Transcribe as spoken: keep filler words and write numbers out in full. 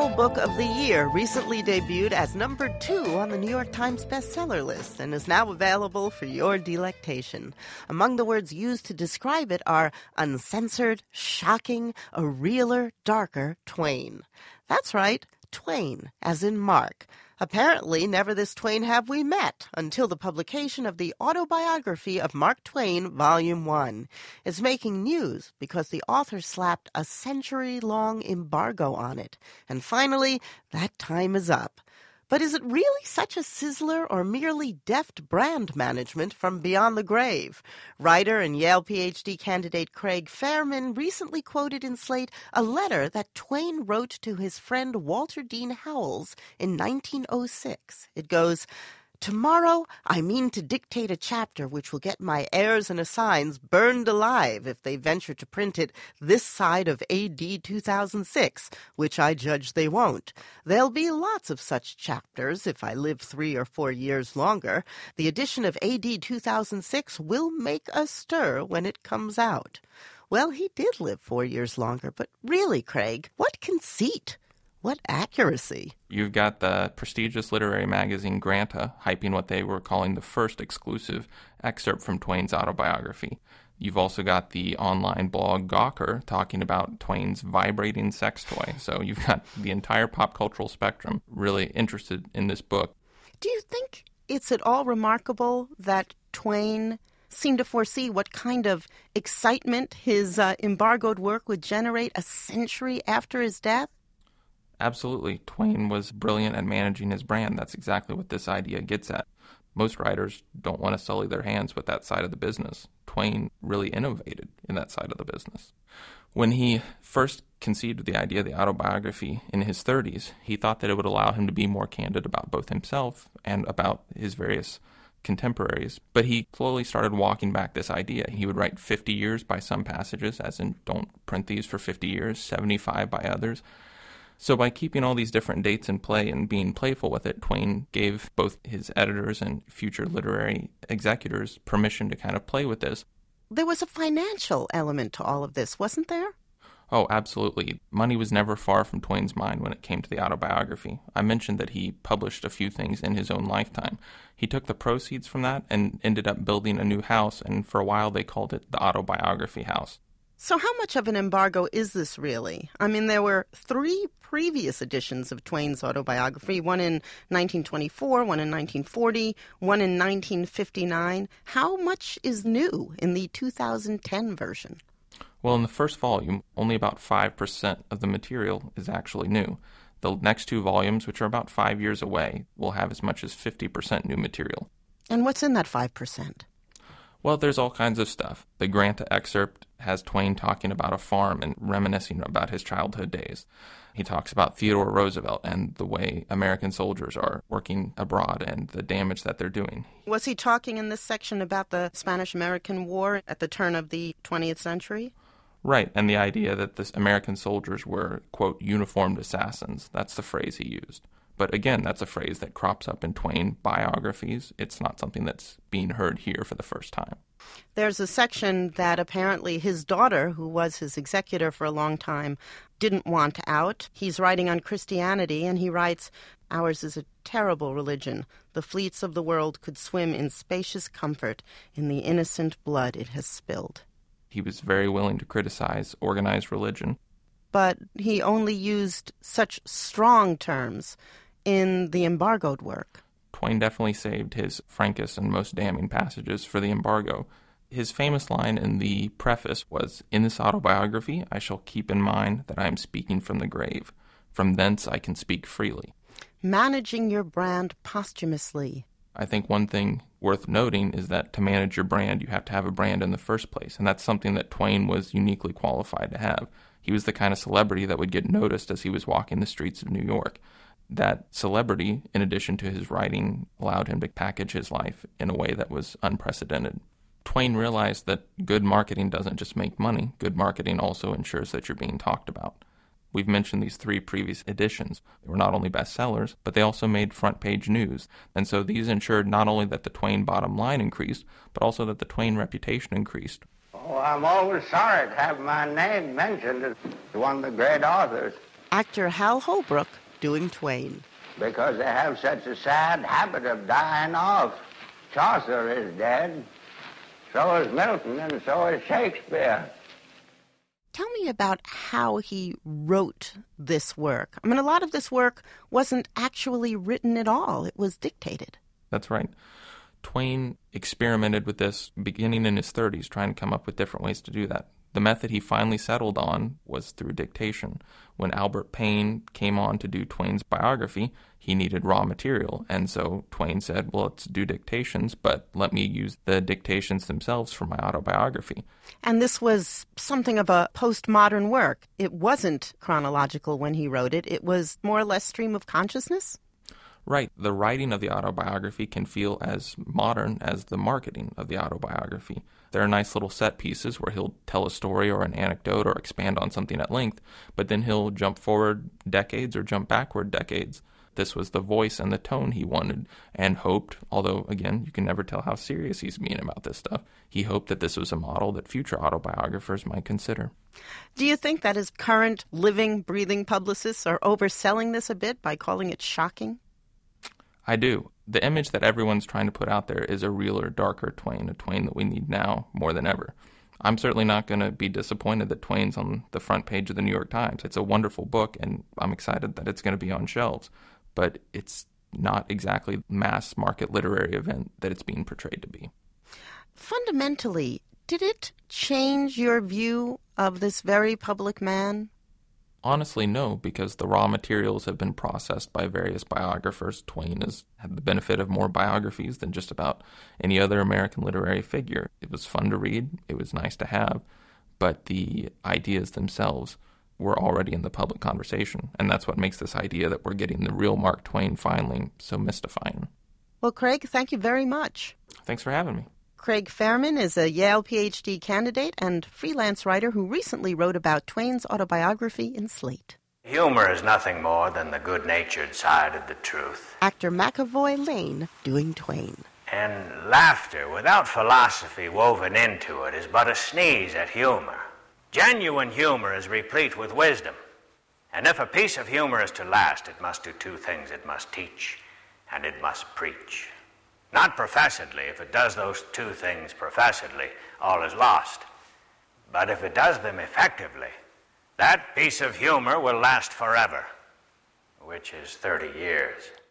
Fall Book of the Year recently debuted as number two on the New York Times bestseller list and is now available for your delectation. Among the words used to describe it are uncensored, shocking, a realer, darker Twain. That's right, Twain, as in Mark. Apparently, never this twain have we met until the publication of the autobiography of Mark Twain, Volume one. It's making news because the author slapped a century-long embargo on it. And finally, that time is up. But is it really such a sizzler or merely deft brand management from beyond the grave? Writer and Yale P H D candidate Craig Fairman recently quoted in Slate a letter that Twain wrote to his friend Walter Dean Howells in nineteen oh six. It goes, "Tomorrow I mean to dictate a chapter which will get my heirs and assigns burned alive if they venture to print it this side of A D two thousand six, which I judge they won't. There'll be lots of such chapters if I live three or four years longer. The edition of A D two thousand six will make a stir when it comes out." Well, he did live four years longer, but really, Craig, what conceit? What accuracy. You've got the prestigious literary magazine Granta hyping what they were calling the first exclusive excerpt from Twain's autobiography. You've also got the online blog Gawker talking about Twain's vibrating sex toy. So you've got the entire pop cultural spectrum really interested in this book. Do you think it's at all remarkable that Twain seemed to foresee what kind of excitement his uh, embargoed work would generate a century after his death? Absolutely. Twain was brilliant at managing his brand. That's exactly what this idea gets at. Most writers don't want to sully their hands with that side of the business. Twain really innovated in that side of the business. When he first conceived the idea of the autobiography in his thirties, he thought that it would allow him to be more candid about both himself and about his various contemporaries. But he slowly started walking back this idea. He would write fifty years by some passages, as in don't print these for fifty years, seventy-five by others. So by keeping all these different dates in play and being playful with it, Twain gave both his editors and future literary executors permission to kind of play with this. There was a financial element to all of this, wasn't there? Oh, absolutely. Money was never far from Twain's mind when it came to the autobiography. I mentioned that he published a few things in his own lifetime. He took the proceeds from that and ended up building a new house, and for a while they called it the Autobiography House. So how much of an embargo is this really? I mean, there were three previous editions of Twain's autobiography, one in nineteen twenty-four, one in nineteen forty, one in nineteen fifty-nine. How much is new in the two thousand ten version? Well, in the first volume, only about five percent of the material is actually new. The next two volumes, which are about five years away, will have as much as fifty percent new material. And what's in that five percent? Well, there's all kinds of stuff. The Granta excerpt has Twain talking about a farm and reminiscing about his childhood days. He talks about Theodore Roosevelt and the way American soldiers are working abroad and the damage that they're doing. Was he talking in this section about the Spanish-American War at the turn of the twentieth century? Right, and the idea that the American soldiers were, quote, uniformed assassins. That's the phrase he used. But again, that's a phrase that crops up in Twain biographies. It's not something that's being heard here for the first time. There's a section that apparently his daughter, who was his executor for a long time, didn't want out. He's writing on Christianity, and he writes, "Ours is a terrible religion. The fleets of the world could swim in spacious comfort in the innocent blood it has spilled." He was very willing to criticize organized religion. But he only used such strong terms in the embargoed work. Twain definitely saved his frankest and most damning passages for the embargo. His famous line in the preface was, "In this autobiography, I shall keep in mind that I am speaking from the grave. From thence I can speak freely." Managing your brand posthumously. I think one thing worth noting is that to manage your brand, you have to have a brand in the first place, and that's something that Twain was uniquely qualified to have. He was the kind of celebrity that would get noticed as he was walking the streets of New York. That celebrity, in addition to his writing, allowed him to package his life in a way that was unprecedented. Twain realized that good marketing doesn't just make money. Good marketing also ensures that you're being talked about. We've mentioned these three previous editions. They were not only bestsellers, but they also made front-page news. And so these ensured not only that the Twain bottom line increased, but also that the Twain reputation increased. Oh, I'm always sorry to have my name mentioned as one of the great authors. Actor Hal Holbrook doing Twain. Because they have such a sad habit of dying off. Chaucer is dead, so is Milton, and so is Shakespeare. Tell me about how he wrote this work. I mean, a lot of this work wasn't actually written at all. It was dictated. That's right. Twain experimented with this beginning in his thirties, trying to come up with different ways to do that. The method he finally settled on was through dictation. When Albert Payne came on to do Twain's biography, he needed raw material, and so Twain said, well, let's do dictations, but let me use the dictations themselves for my autobiography. And this was something of a postmodern work. It wasn't chronological when he wrote it. It was more or less stream of consciousness? Right. The writing of the autobiography can feel as modern as the marketing of the autobiography. There are nice little set pieces where he'll tell a story or an anecdote or expand on something at length, but then he'll jump forward decades or jump backward decades. This was the voice and the tone he wanted and hoped, although, again, you can never tell how serious he's being about this stuff, he hoped that this was a model that future autobiographers might consider. Do you think that his current living, breathing publicists are overselling this a bit by calling it shocking? I do. The image that everyone's trying to put out there is a realer, darker Twain, a Twain that we need now more than ever. I'm certainly not going to be disappointed that Twain's on the front page of the New York Times. It's a wonderful book, and I'm excited that it's going to be on shelves. But it's not exactly the mass market literary event that it's being portrayed to be. Fundamentally, did it change your view of this very public man? Honestly, no, because the raw materials have been processed by various biographers. Twain has had the benefit of more biographies than just about any other American literary figure. It was fun to read, it was nice to have, but the ideas themselves were already in the public conversation, and that's what makes this idea that we're getting the real Mark Twain finally so mystifying. Well, Craig, thank you very much. Thanks for having me. Craig Fairman is a Yale P H D candidate and freelance writer who recently wrote about Twain's autobiography in Slate. Humor is nothing more than the good-natured side of the truth. Actor McAvoy Lane doing Twain. And laughter without philosophy woven into it is but a sneeze at humor. Genuine humor is replete with wisdom. And if a piece of humor is to last, it must do two things. It must teach and it must preach. Not professedly. If it does those two things professedly, all is lost. But if it does them effectively, that piece of humor will last forever, which is thirty years.